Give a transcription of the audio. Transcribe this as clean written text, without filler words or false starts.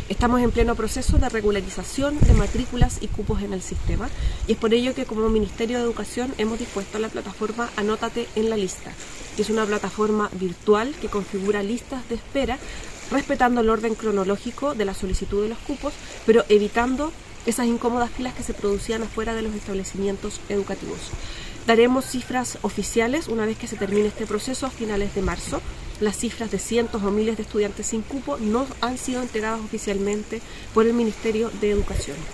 Estamos en pleno proceso de regularización de matrículas y cupos en el sistema y es por ello que como Ministerio de Educación hemos dispuesto la plataforma Anótate en la Lista, que es una plataforma virtual que configura listas de espera respetando el orden cronológico de la solicitud de los cupos, pero evitando esas incómodas filas que se producían afuera de los establecimientos educativos. Daremos cifras oficiales una vez que se termine este proceso a finales de marzo. Las cifras de cientos o miles de estudiantes sin cupo no han sido entregadas oficialmente por el Ministerio de Educación.